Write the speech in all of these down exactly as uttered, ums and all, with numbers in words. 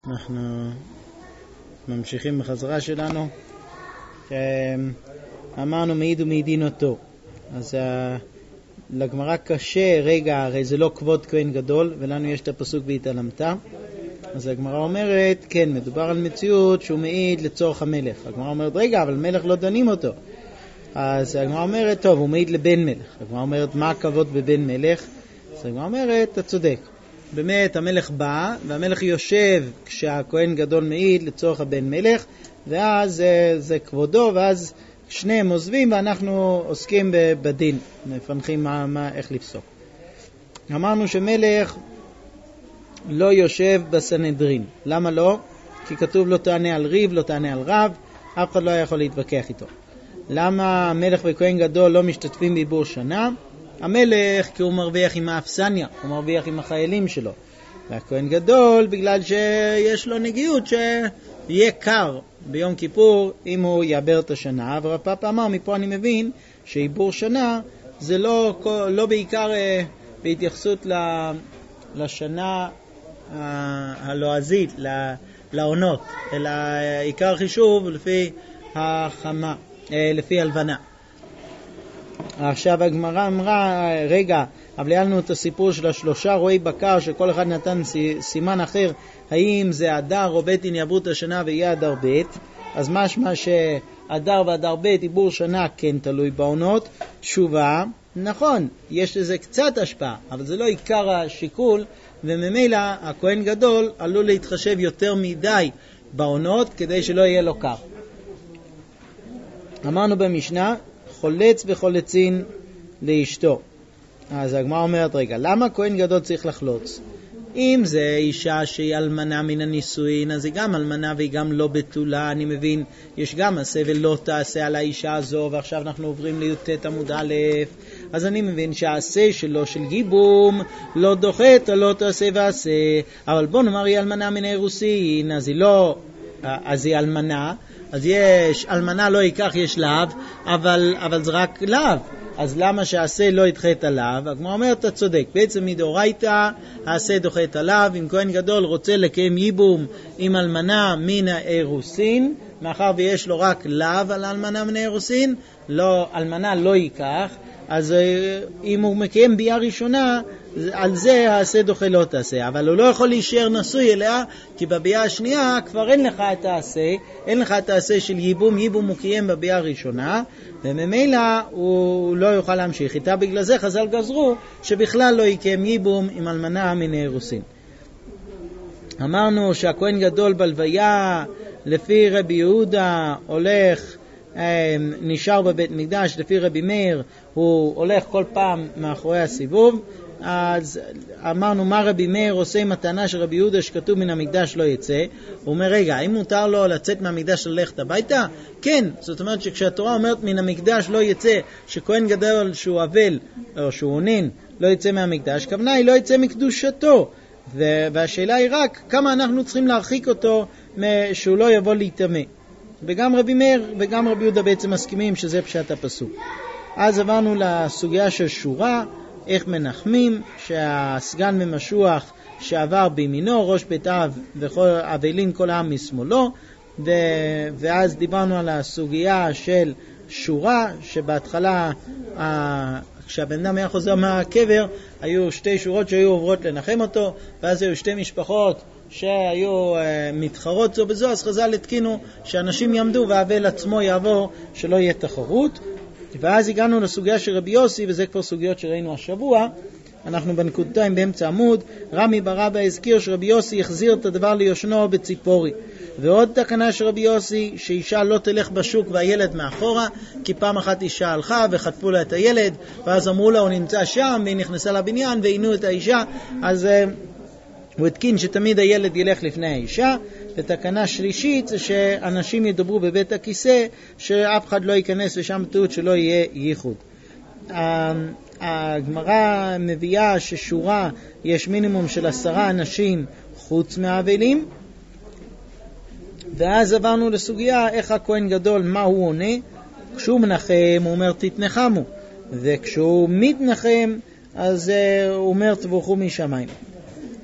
אנחנו ממשיכים בחזרה שלנו. אמרנו מעיד ומעידין אותו. אז לגמרא קשה, רגע, הרי זה לא כבוד כהן גדול, ולנו יש את הפסוק והתעלמת. אז הגמרא אומרת, כן, מדובר על מציאות שהוא מעיד לצורך המלך. הגמרא אומרת, רגע, אבל מלך לא דנים אותו. אז הגמרא אומרת, טוב, הוא מעיד לבן מלך. הגמרא אומרת, מה הכבוד בבן מלך? אז הגמרא אומרת, אתה צודק. באמת המלך בא, והמלך יושב כשהכהן גדול מעיד לצורך הבן מלך, ואז זה, זה כבודו, ואז שניהם עוזבים ואנחנו עוסקים בדין, מפנחים מה, מה, איך לפסוק. אמרנו שמלך לא יושב בסנהדרין. למה לא? כי כתוב לא תענה על ריב, לא תענה על רב, אף אחד לא יכול להתווכח איתו. למה המלך וכהן גדול לא משתתפים בעיבור שנה? המלך כי הוא מרוויח עם האפסניה, הוא מרוויח עם החיילים שלו. והכהן גדול בגלל שיש לו נגיעות שיהיה קר ביום כיפור אם הוא יעבר את השנה. ורב פאפא אמר, מפה אני מבין שעיבור שנה זה לא, לא בעיקר בהתייחסות לשנה הלועזית, לעונות, אלא עיקר חישוב לפי החמה, לפי הלבנה. עכשיו הגמרא אמרה, רגע, אבל היה לנו את הסיפור של השלושה רועי בקר, שכל אחד נתן סימן אחר, האם זה אדר או בית אם יעברו את השנה ויהיה אדר בית. אז משמע שאדר ואדר בית, עיבור שנה כן תלוי בעונות. תשובה, נכון, יש לזה קצת השפעה, אבל זה לא עיקר השיקול, וממילא הכהן גדול עלול להתחשב יותר מדי בעונות כדי שלא יהיה לו קר. אמרנו במשנה, חולץ וחולצין לאשתו. אז הגמרא אומרת, רגע, למה כהן גדול צריך לחלוץ? אם זה אישה שהיא אלמנה מן הנישואין, אז היא גם אלמנה והיא גם לא בתולה, אני מבין, יש גם עשה ולא תעשה על האישה הזו, ועכשיו אנחנו עוברים לי"ט עמוד א', אז אני מבין שהעשה שלו של גיבום לא דוחה את הלא תעשה ועשה, אבל בוא נאמר היא אלמנה מן האירוסין, אז היא לא, אז היא אלמנה, אז יש, אלמנה לא ייקח, יש לאו, אבל, אבל זה רק לאו. אז למה שהעשה לא ידחה את הלאו? הגמרא אומרת, אתה צודק. בעצם מדאורייתא, העשה דוחה את הלאו. אם כהן גדול רוצה לקיים ייבום עם אלמנה מן האירוסין, מאחר ויש לו רק לאו על אלמנה מן האירוסין, לא, אלמנה לא ייקח. אז אם הוא מקיים ביאה ראשונה, על זה העשה דוחה לא תעשה. אבל הוא לא יכול להישאר נשוי אליה, כי בביאה השנייה כבר אין לך את העשה, אין לך את העשה של ייבום, ייבום הוא קיים בביאה הראשונה, וממילא הוא לא יוכל להמשיך איתה. בגלל זה חז"ל גזרו שבכלל לא יקיים ייבום עם אלמנה מן האירוסין. אמרנו שהכהן גדול בלוויה, לפי רבי יהודה, הולך, נשאר בבית מקדש, לפי רבי מאיר הוא הולך כל פעם מאחורי הסיבוב. אז אמרנו מה רבי מאיר עושה עם הטענה של רבי יהודה שכתוב מן המקדש לא יצא. הוא אומר, רגע, האם מותר לו לצאת מהמקדש ללכת הביתה? כן, זאת אומרת שכשהתורה אומרת מן המקדש לא יצא, שכהן גדול שהוא אבל או שהוא עונין לא יצא מהמקדש, כוונה היא לא יצא מקדושתו, והשאלה היא רק כמה אנחנו צריכים להרחיק אותו שהוא לא יבוא להתאמה. וגם רבי מאיר וגם רבי יהודה בעצם מסכימים שזה פשט הפסוק. אז עברנו לסוגיה של שורה, איך מנחמים, שהסגן ממשוח שעבר בימינו, ראש בית אב ואבלין כל העם משמאלו, ו... ואז דיברנו על הסוגיה של שורה, שבהתחלה ה... כשהבן אדם היה חוזר מהקבר, היו שתי שורות שהיו עוברות לנחם אותו, ואז היו שתי משפחות שהיו uh, מתחרות זו בזו, אז חז"ל התקינו שאנשים יעמדו והאבל עצמו יעבור, שלא יהיה תחרות. ואז הגענו לסוגיה של רבי יוסי, וזה כבר סוגיות שראינו השבוע. אנחנו בנקודתיים באמצע עמוד. רמי ברבא הזכיר שרבי יוסי החזיר את הדבר ליושנו בציפורי. ועוד תקנה של רבי יוסי, שאישה לא תלך בשוק והילד מאחורה, כי פעם אחת אישה הלכה וחטפו לה את הילד, ואז אמרו לה הוא נמצא שם, והיא נכנסה לבניין ועינו את האישה. אז uh, הוא התקין שתמיד הילד ילך לפני האישה. ותקנה שלישית זה שאנשים ידברו בבית הכיסא, שאף אחד לא ייכנס לשם תאות שלא יהיה ייחוד. הגמרא מביאה ששורה יש מינימום של עשרה אנשים חוץ מהאבלים. ואז עברנו לסוגיה איך הכהן גדול, מה הוא עונה? כשהוא מנחם הוא אומר תתנחמו, וכשהוא מתנחם אז הוא אומר תבורכו משמיים.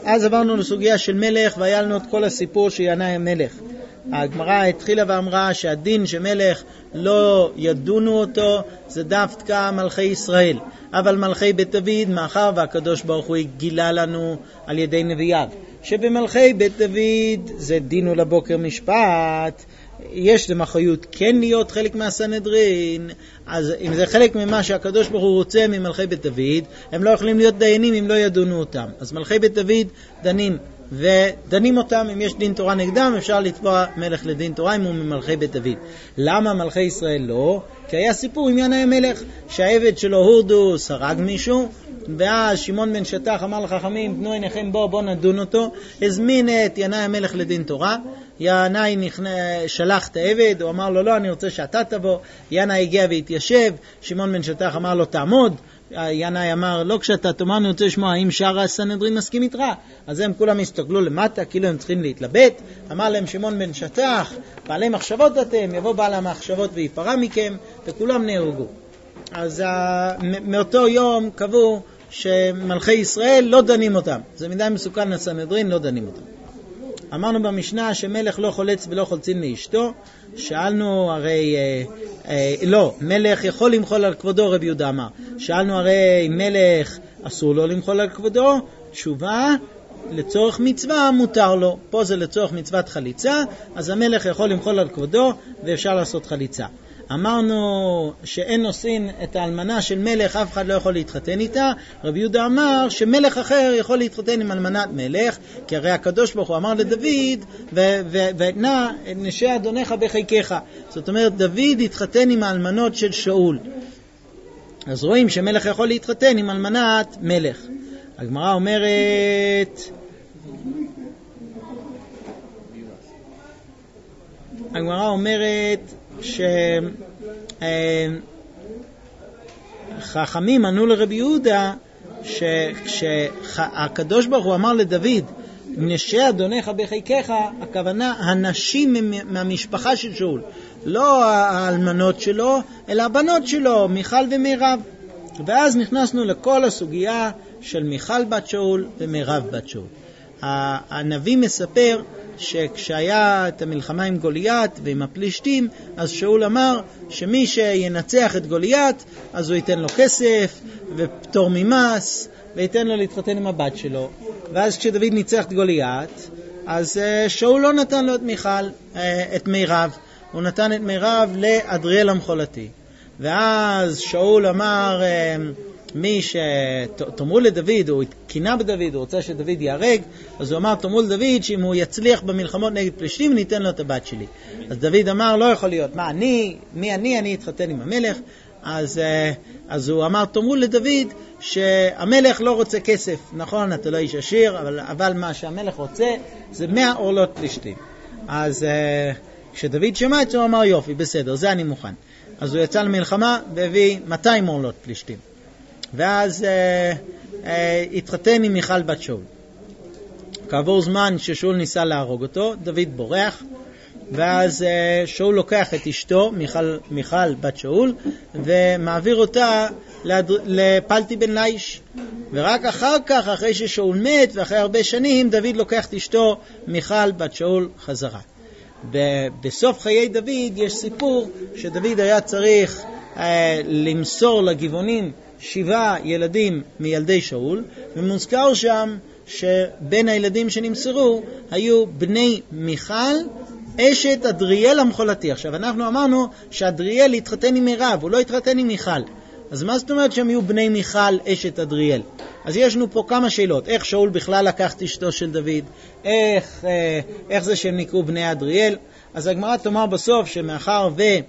אז עברנו לסוגיה של מלך, והיה לנו את כל הסיפור שינאי המלך. הגמרא התחילה ואמרה שהדין שמלך לא ידונו אותו זה דווקא מלכי ישראל, אבל מלכי בית דוד, מאחר והקדוש ברוך הוא גילה לנו על ידי נביאיו שבמלכי בית דוד זה דין ולבוקר משפט, יש להם אחריות כן להיות חלק מהסנהדרין. אז אם זה חלק ממה שהקדוש ברוך הוא רוצה ממלכי בית דוד, הם לא יכולים להיות דיינים אם לא ידונו אותם. אז מלכי בית דוד דנים, ודנים אותם. אם יש דין תורה נגדם אפשר לתבוע מלך לדין תורה אם הוא ממלכי בית דוד. למה מלכי ישראל לא? כי היה סיפור עם ינאי המלך שהעבד שלו הורדוס הרג מישהו, ואז שמעון בן שטח אמר לחכמים, בנו עיניכם בו, בוא נדון אותו. הזמין את ינאי המלך לדין תורה. ינאי נכנ... שלח את העבד, הוא אמר לו לא, אני רוצה שאתה תבוא. ינאי הגיע והתיישב, שמעון בן שטח אמר לו תעמוד. ינאי אמר לא, כשאתה תאמר אני רוצה לשמוע האם שאר הסנהדרין מסכים איתך. אז הם כולם הסתכלו למטה כאילו הם צריכים להתלבט. אמר להם שמעון בן שטח, בעלי מחשבות אתם, יבוא בעל המחשבות ויפרע מכם, וכולם נהרגו. אז מאותו יום קבעו שמלכי ישראל לא דנים אותם, זה מדי מסוכן לסנהדרין, לא דנים אותם. אמרנו במשנה שמלך לא חולץ ולא חולצין לאשתו. שאלנו הרי אה, אה, לא, מלך יכול למחול על כבודו, רבי יהודה אמר. שאלנו הרי מלך אסור לו למחול על כבודו, תשובה לצורך מצווה מותר לו. פה זה לצורך מצוות חליצה, אז המלך יכול למחול על כבודו ואפשר לעשות חליצה. אמרנו שאין נושאים את האלמנה של מלך, אף אחד לא יכול להתחתן איתה. רבי יהודה אמר שמלך אחר יכול להתחתן עם אלמנת מלך, כי הרי הקדוש ברוך הוא אמר לדוד ונע נשי אדונך בחיקך. זאת אומרת דוד התחתן עם האלמנות של שאול, אז רואים שמלך יכול להתחתן עם אלמנת מלך. הגמרא אומרת הגמרא אומרת שחכמים ענו לרבי יהודה שכשהקדוש ברוך הוא אמר לדוד נשי אדונך בחיקך, הכוונה הנשים מהמשפחה של שאול, לא האלמנות שלו אלא הבנות שלו, מיכל ומירב. ואז נכנסנו לכל הסוגיה של מיכל בת שאול ומירב בת שאול. הנביא מספר שכשהיה את המלחמה עם גוליית ועם הפלישתים, אז שאול אמר שמי שינצח את גוליית אז הוא ייתן לו כסף ופטור ממס וייתן לו להתחתן עם הבת שלו. ואז כשדוד ניצח את גוליית, אז שאול לא נתן לו את מיכל, את מירב, הוא נתן את מירב לאדריאל המחולתי. ואז שאול אמר מי שתאמרו לדוד, הוא התקינה בדוד, הוא רוצה שדוד יהרג, אז הוא אמר תאמרו לדוד שאם הוא יצליח במלחמות נגד פלישתים ניתן לו את הבת שלי. אז דוד אמר לא יכול להיות, מה אני, מי אני, אני אתחתן עם המלך. אז, אז הוא אמר תאמרו לדוד שהמלך לא רוצה כסף, נכון אתה לא איש עשיר, אבל, אבל מה שהמלך רוצה זה מאה עורלות פלישתים. אז כשדוד שמע את זה הוא אמר יופי בסדר, זה אני מוכן. אז הוא יצא למלחמה והביא מאתיים עורלות פלישתים, ואז אה, אה, התחתן עם מיכל בת שאול. כעבור זמן ששאול ניסה להרוג אותו, דוד בורח, ואז אה, שאול לוקח את אשתו מיכל, מיכל בת שאול ומעביר אותה לד... לפלטי בן לאיש. ורק אחר כך, אחרי ששאול מת ואחרי הרבה שנים, דוד לוקח את אשתו מיכל בת שאול חזרה. בסוף חיי דוד יש סיפור שדוד היה צריך אה, למסור לגבעונים שבעה ילדים מילדי שאול, ומוזכר שם שבין הילדים שנמסרו היו בני מיכל אשת אדריאל המחולתי. עכשיו אנחנו אמרנו שאדריאל התחתן עם מירב, הוא לא התחתן עם מיכל, אז מה זאת אומרת שהם יהיו בני מיכל אשת אדריאל? אז יש לנו פה כמה שאלות, איך שאול בכלל לקח את אשתו של דוד, איך, איך זה שהם נקראו בני אדריאל. אז הגמרא תאמר בסוף שמאחר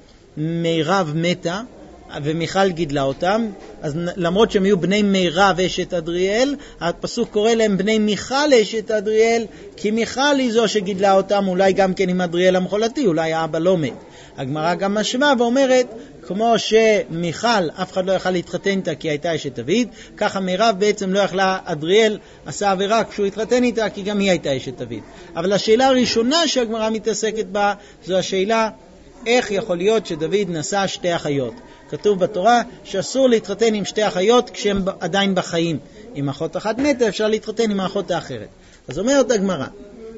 ומירב מתה ומיכל גידלה אותם, אז למרות שהם יהיו בני מירב אשת אדריאל, הפסוק קורא להם בני מיכל אשת אדריאל, כי מיכל היא זו שגידלה אותם, אולי גם כן עם אדריאל המחולתי, אולי האבא לא מת. הגמרא גם משווה ואומרת, כמו שמיכל אף אחד לא יכל להתחתן איתה כי הייתה אשת דוד, ככה מירב בעצם לא יכלה, אדריאל עשה עבירה כשהוא התחתן איתה כי גם היא הייתה אשת דוד. אבל השאלה הראשונה שהגמרא מתעסקת בה זו השאלה איך יכול להיות שדוד נשא שתי אחיות. כתוב בתורה שאסור להתחתן עם שתי אחיות כשהן עדיין בחיים. אם אחות אחת מתה אפשר להתחתן עם האחות האחרת. אז אומרת הגמרא,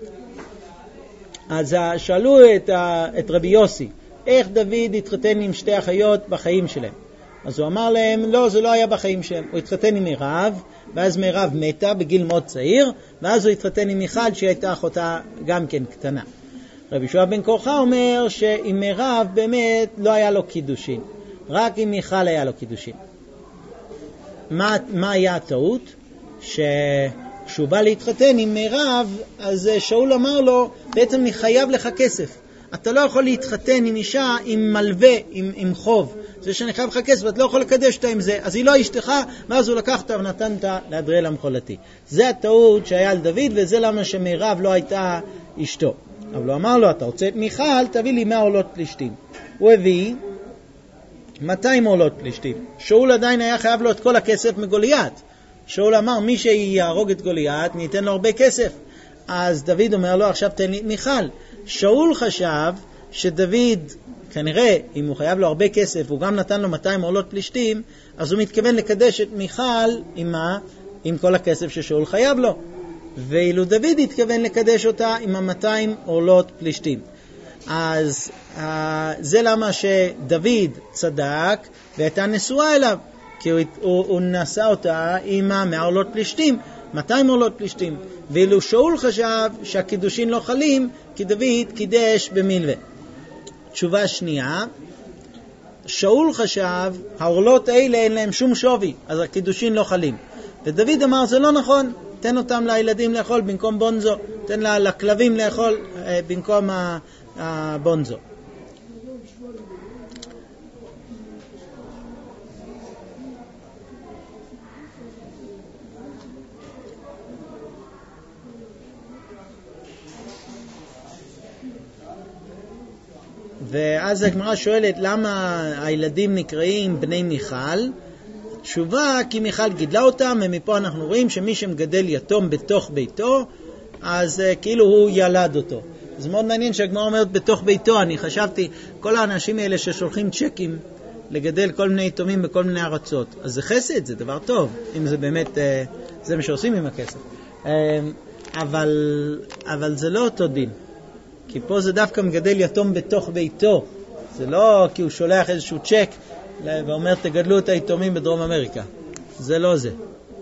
אז שאלו את, את רבי יוסי, איך דוד התחתן עם שתי אחיות בחיים שלהם? אז הוא אמר להם, לא, זה לא היה בחיים שלהם. הוא התחתן עם מירב, ואז מירב מתה בגיל מאוד צעיר, ואז הוא התחתן עם מיכל שהייתה אחותה גם כן קטנה. רבי יהושע בן קורחה אומר שעם מירב באמת לא היה לו קידושין, רק עם מיכל היה לו קידושין. מה, מה היה הטעות? שכשהוא בא להתחתן עם מירב, אז שאול אמר לו, בעצם אני חייב לך כסף. אתה לא יכול להתחתן עם אישה עם מלווה, עם, עם חוב. זה שאני חייב לך כסף, אתה לא יכול לקדש אותה עם זה. אז היא לא אשתך, ואז הוא לקח אותה ונתן אותה להדריאל המחולתי. זה הטעות שהיה על דוד, וזה למה שמירב לא הייתה אשתו. אבל הוא אמר לו, אתה רוצה את מיכל, תביא לי מאה עולות פלישתים. הוא הביא מאתיים עולות פלישתים. שאול עדיין היה חייב לו את כל הכסף מגוליית. שאול אמר, מי שיהרוג את גוליית, ניתן לו הרבה כסף. אז דוד אומר לו, עכשיו תן לי את מיכל. שאול חשב שדוד, כנראה, אם הוא חייב לו הרבה כסף, הוא גם נתן לו מאתיים עולות פלישתים, אז הוא מתכוון לקדש את מיכל עם מה? עם כל הכסף ששאול חייב לו. ואילו דוד התכוון לקדש אותה עם ה-מאתיים עולות פלישתים. אז uh, זה למה שדוד צדק והייתה נשואה אליו, כי הוא, הוא, הוא נשא אותה עם ה-מאה עולות פלישתים, מאתיים עולות פלישתים. ואילו שאול חשב שהקידושין לא חלים, כי דוד קידש במילווה. תשובה שנייה, שאול חשב, העולות האלה אין להם שום שווי, אז הקידושין לא חלים. ודוד אמר, זה לא נכון, תן אותם לילדים לאכול במקום בונזו, תן לכלבים לאכול במקום הבונזו. ואז הגמרא שואלת למה הילדים נקראים בני מיכל. תשובה, כי מיכל גידלה אותם, ומפה אנחנו רואים שמי שמגדל יתום בתוך ביתו, אז uh, כאילו הוא ילד אותו. זה מאוד מעניין שהגמרא אומרת בתוך ביתו. אני חשבתי, כל האנשים האלה ששולחים צ'קים לגדל כל מיני יתומים בכל מיני ארצות, אז זה חסד, זה דבר טוב, אם זה באמת, uh, זה מה שעושים עם הכסף. Uh, אבל, אבל זה לא אותו דין. כי פה זה דווקא מגדל יתום בתוך ביתו. זה לא כי הוא שולח איזשהו צ'ק ואומר תגדלו את היתומים בדרום אמריקה. זה לא זה.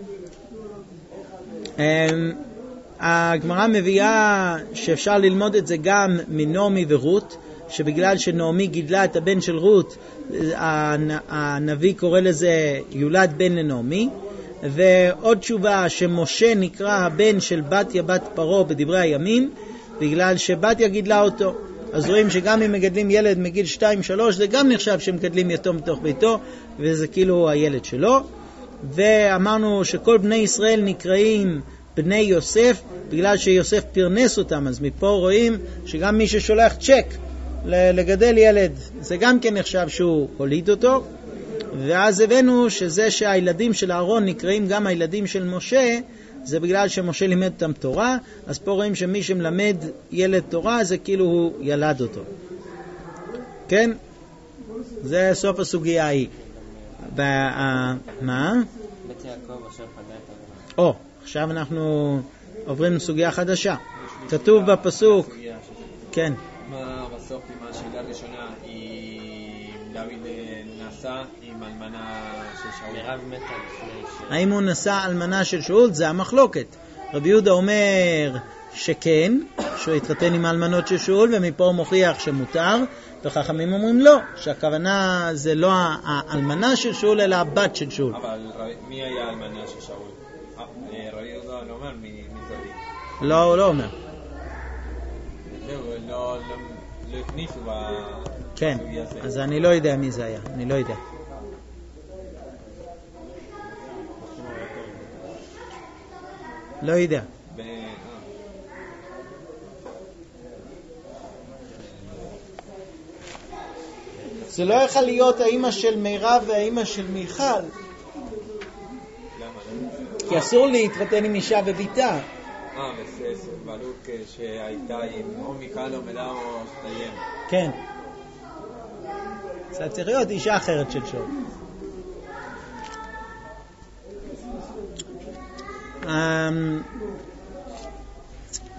הגמרא מביאה שאפשר ללמוד את זה גם מנעמי ורות, שבגלל שנעמי גידלה את הבן של רות, הנביא קורא לזה יולד בן לנעמי. ועוד תשובה שמשה נקרא הבן של בתיה בת פרעה בדברי הימים, בגלל שבתיה גידלה אותו. אז רואים שגם אם מגדלים ילד מגיל שתיים שלוש, זה גם נחשב שמגדלים יתום בתוך ביתו, וזה כאילו הילד שלו. ואמרנו שכל בני ישראל נקראים בני יוסף, בגלל שיוסף פרנס אותם. אז מפה רואים שגם מי ששולח צ'ק לגדל ילד, זה גם כן נחשב שהוא הוליד אותו. ואז הבאנו שזה שהילדים של אהרון נקראים גם הילדים של משה, זה בגלל שמשה לימד אותם תורה. אז פה רואים שמי שמלמד ילד תורה זה כאילו הוא ילד אותו. כן? זה סוף הסוגיה ההיא. מה? בית יעקב אשר פדה את או, עכשיו אנחנו עוברים לסוגיה חדשה. כתוב בפסוק, כן. מה בסוף עם השאלה הראשונה, אם דוד נסע עם אלמנה של שאול? מירב מתה לפני ש... האם הוא נסע אלמנה של שאול? זה המחלוקת. רבי יהודה אומר שכן, שהוא התחתן עם האלמנות של שאול, ומפה הוא מוכיח שמותר, וחכמים אומרים לא, שהכוונה זה לא האלמנה של שאול, אלא הבת של שאול. אבל מי היה האלמנה של שאול? רבי יהודה לא אומר מי זאת? לא, הוא לא אומר. לא הכניסו כן, אז אני לא יודע מי זה היה, אני לא יודע. לא יודע. זה לא יכול להיות האמא של מירב והאמא של מיכל. כי אסור להתחתן עם אישה וביתה. אה, בסדר, בלוק שהייתה עם או מיכל או מלה או שתיים. כן. זה צריך להיות אישה אחרת של שאול.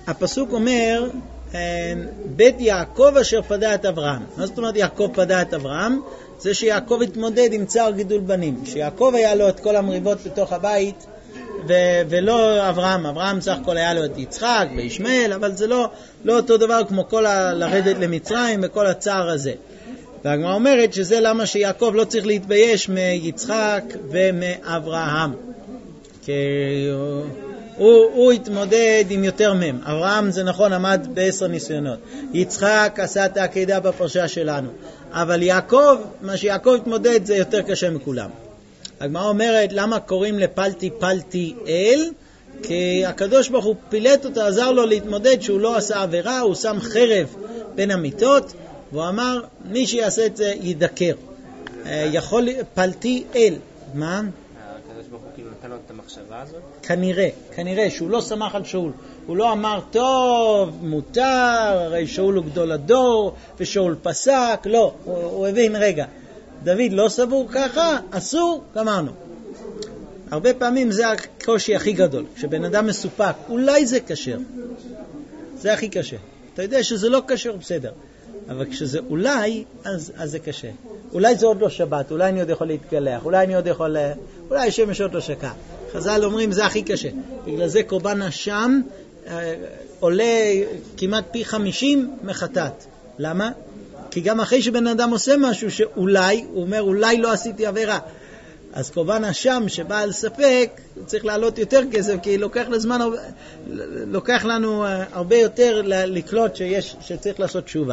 הפסוק אומר, בית יעקב אשר פדה את אברהם. מה זאת אומרת יעקב פדה את אברהם? זה שיעקב התמודד עם צער גידול בנים. שיעקב היה לו את כל המריבות בתוך הבית, ו- ולא אברהם. אברהם סך הכל היה לו את יצחק וישמעאל, אבל זה לא, לא אותו דבר כמו כל ה- לרדת למצרים וכל הצער הזה. והגמרא אומרת שזה למה שיעקב לא צריך להתבייש מיצחק ומאברהם. כי הוא, הוא, הוא התמודד עם יותר מהם. אברהם זה נכון עמד בעשר ניסיונות. יצחק עשה את העקידה בפרשה שלנו. אבל יעקב, מה שיעקב התמודד זה יותר קשה מכולם. הגמרא אומרת למה קוראים לפלטי פלטי אל? כי הקדוש ברוך הוא פילט אותו, עזר לו להתמודד שהוא לא עשה עבירה, הוא שם חרב בין המיטות, והוא אמר מי שיעשה את זה ידקר. יכול פלטי אל. מה? הקדוש ברוך הוא כאילו נתן לו את המחשבה הזאת? כנראה, כנראה שהוא לא שמח על שאול. הוא לא אמר טוב, מותר, הרי שאול הוא גדול הדור ושאול פסק. לא, הוא, הוא הבין רגע. דוד לא סבור ככה, אסור, גמרנו. הרבה פעמים זה הקושי הכי גדול. כשבן אדם מסופק, אולי זה קשר. זה הכי קשה. אתה יודע שזה לא קשר, בסדר. אבל כשזה אולי, אז, אז זה קשה. אולי זה עוד לא שבת, אולי אני עוד יכול להתגלח, אולי אני עוד יכול... אולי שמש עוד לא שקע. חז"ל אומרים זה הכי קשה. בגלל זה קורבן אשם אה, עולה כמעט פי חמישים מחטאת. למה? כי גם אחרי שבן אדם עושה משהו שאולי, הוא אומר אולי לא עשיתי עבירה. אז קורבן אשם שבא על ספק, צריך לעלות יותר כסף, כי לוקח לזמן, לוקח לנו הרבה יותר לקלוט שיש, שצריך לעשות תשובה.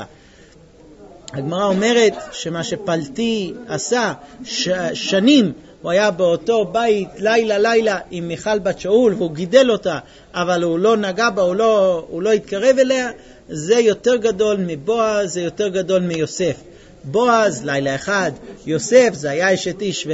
הגמרא אומרת שמה שפלטי עשה ש, שנים, הוא היה באותו בית לילה לילה עם מיכל בת שאול, והוא גידל אותה, אבל הוא לא נגע בה, הוא לא, הוא לא התקרב אליה, זה יותר גדול מבועז, זה יותר גדול מיוסף. בועז, לילה אחד, יוסף, זה היה אשת איש,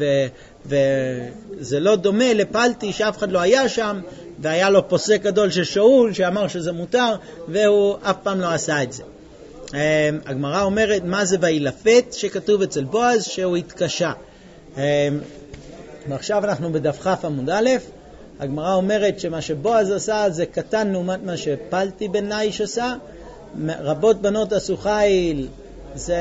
וזה לא דומה לפלטי שאף אחד לא היה שם, והיה לו פוסק גדול של שאול, שאמר שזה מותר, והוא אף פעם לא עשה את זה. הגמרא אומרת, מה זה וילפת שכתוב אצל בועז? שהוא התקשה. ועכשיו אנחנו בדף כ' עמוד א', הגמרא אומרת שמה שבועז עשה זה קטן לעומת מה שפלטי בן לאיש עשה. רבות בנות עשו חיל, זה,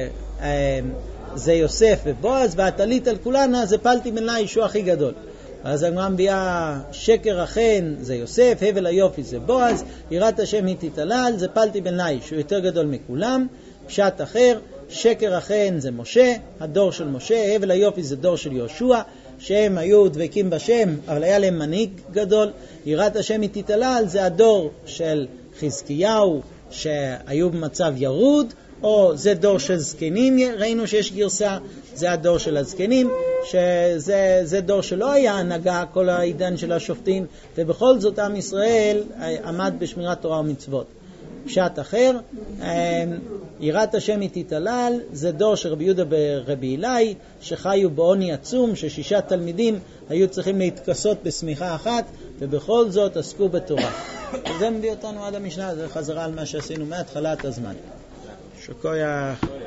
זה יוסף ובועז, והטלית על כולנה זה פלטי בן לאיש, הוא הכי גדול. אז הגמרא מביאה שקר החן זה יוסף, הבל היופי זה בועז, יראת השם היא תתעלל, זה פלטי בן לאיש, הוא יותר גדול מכולם. פשט אחר, שקר החן זה משה, הדור של משה, הבל היופי זה דור של יהושע, שהם היו דבקים בשם, אבל היה להם מנהיג גדול. יראת השם היא תתעלל זה הדור של חזקיהו, שהיו במצב ירוד, או זה דור של זקנים, ראינו שיש גרסה, זה הדור של הזקנים, שזה זה דור שלא היה הנהגה כל העידן של השופטים, ובכל זאת עם ישראל עמד בשמירת תורה ומצוות. פשט אחר, יראת השם היא תתעלל, זה דור של רבי יהודה ברבי אלי, שחיו בעוני עצום, ששישה תלמידים היו צריכים להתכסות בסמיכה אחת, ובכל זאת עסקו בתורה. וזה מביא אותנו עד המשנה, זה חזרה על מה שעשינו מהתחלת הזמן. שכוייח.